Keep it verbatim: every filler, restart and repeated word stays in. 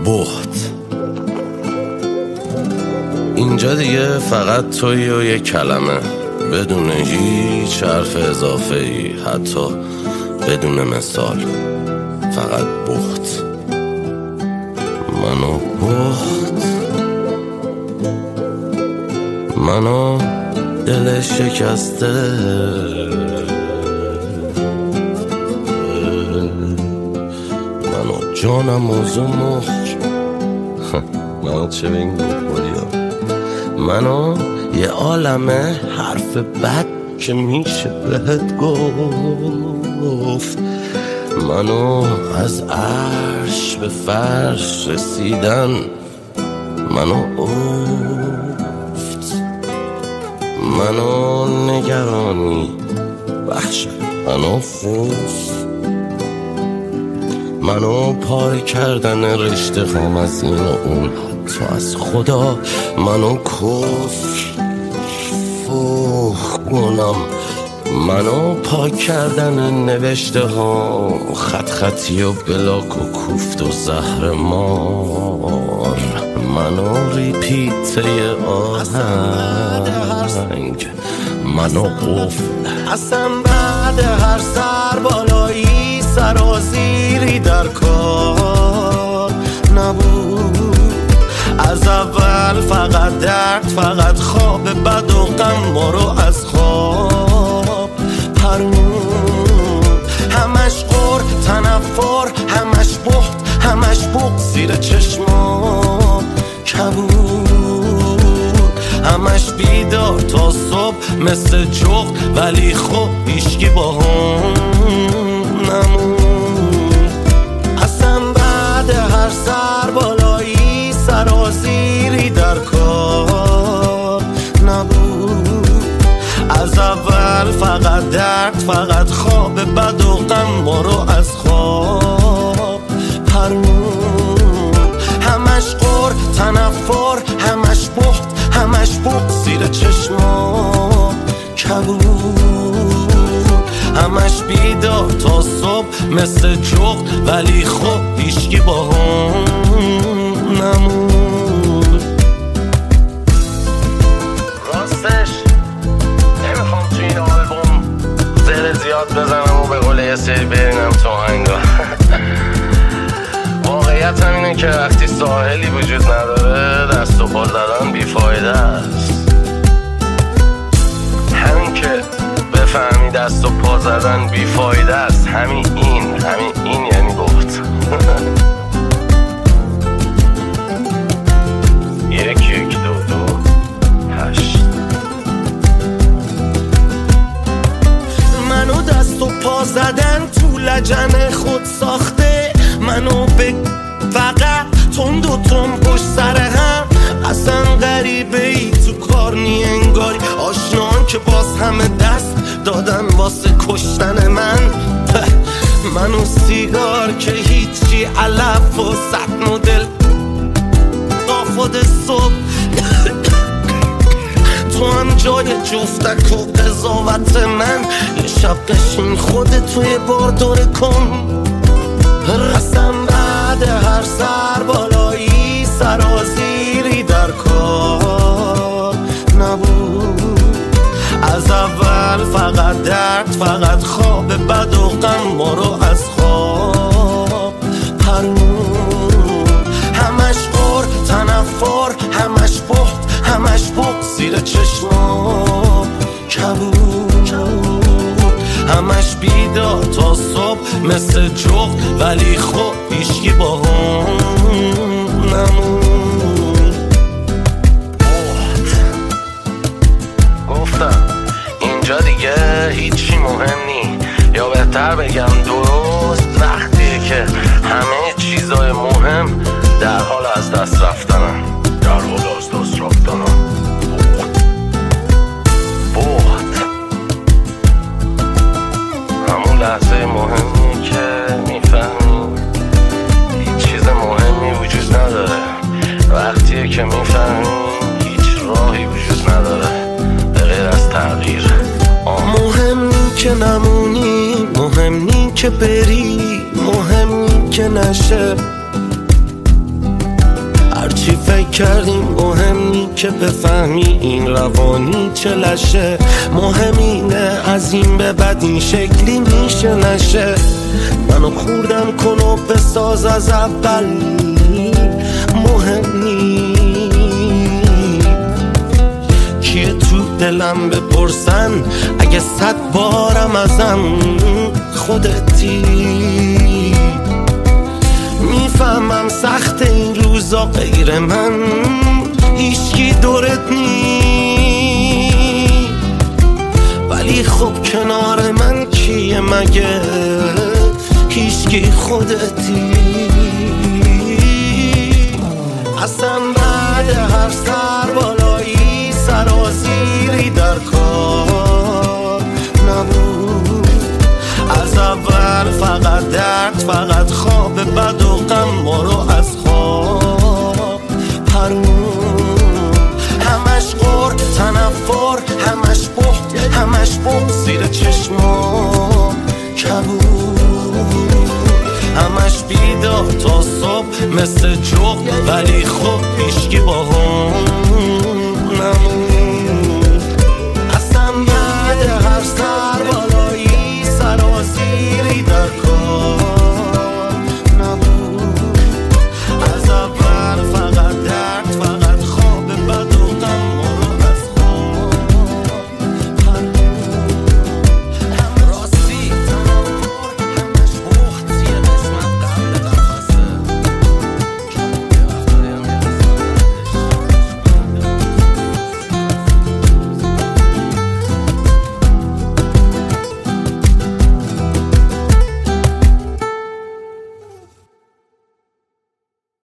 بخت. اینجا دیگه فقط تویی و یک کلمه، بدون هیچ حرف اضافه ای، حتی بدون مثال. فقط بخت. منو بخت، منو دل شکسته، منو جانم موضوع مخش، منو چه بین گفت، منو یه عالمه حرف بد که میشه بهت گفت، منو از عرش به فرش رسیدن، منو افت، منو نگرانی وحشت، منو فوز، منو پاره کردن رشته خام از این و اون، حتی از خدا، منو کفر فوخ کنم، منو پاک کردن نوشته ها، خط خطی و بلاک و کوفت و زهر مار، منو ریپیته آهنگ، منو قفل. اصلا بعد هر سر بالایی سرازیری در کار نبود، از اول فقط درد، فقط خواب بد و غم ما رو از خواب پرمون، همش غر تنفر، همش بخت، همش بغض زیر چشمام کبود، همش بیدار تا صبح مثل جغد، ولی خب هیچکی با هم نمون. اصلا بعد هر سر بالایی سرازیری در کار نبود، از اول فقط درد، فقط خواب بد و غم ما رو از خواب پرمون، همش غر تنفر، همش بخت، همش بغض زیر چشمام کبود، همش بیدار تا صبح مثل جغد، ولی خب هیچکی با هم نمود. راستش نمیخوام تو این آلبوم زر زیاد بزنم و به قول یه سری برینم تو آهنگا. واقعیت هم اینه که وقتی ساحلی وجود نداره دست و پا زدن بیفایده است. همین که بفهمی دست و پا زدن بیفایده است، همین این همین این یعنی گفت. یک یک دو دو هشت. منو دست و پا زدن تو لجن خود ساخته، منو به فقط تند و تند پشت سر هم، اصلا غریبه ای تو کار نی انگاری، آشنان که باز همه دست دادن واسه کشتن من، منو سیگار که هیچی علف و صد مدل آفاد صبح، تو هم جای جفتک و قضاوت من، یه شب قشین خودت توی بار دوره کن. اصلا بعد هر سر بالایی سرازیری در کار نبود، از اول فقط درد، فقط خواب بد و غم ما رو از خواب پرمون، همش غر تنفر، همش بخت، همش بغض زیر چشمام کبود، همش بیدار تا صبح مثل جغد، ولی خب هیچکی با هم نمون. گفتم اینجا دیگه هیچی مهم نی، یا بهتر بگم درست وقتیه که همه چیزای مهم در حال از دست رفتنن، در حال از دست رفتنن. همون لحظه مهمی که میفهمی هیچ چیز مهمی وجود نداره، وقتیه که میفهمی هیچ راهی وجود نداره به غیر از تغییر. مهم نی که نمونی، مهم نی که بری، مهم نی که نشه، فکر کردیم مهمی که بفهمی این روانی چه لشه. مهم اینه از این به بعد این شکلی میشه نشه. منو خوردم کن و بساز از اول، مهم نیست کیه تو دلم بپرسن. اگه صد بارم ازم خودتی. میفهمم سخت این روزا غیر من هیچکی دورت نی، ولی خب کنار من کیه مگه؟ هیچکی خودتی. اصلا بعد هر سر بالایی سرازیری در کار نبود. از اول فقط درد، فقط خواب بد و غم ما رو از خواب پرون. همش غر تنفر، همش بحت، همش بحت زیر چشما کبود. همش بیدار تا صبح مثل جغد، ولی خب پیشکی با هم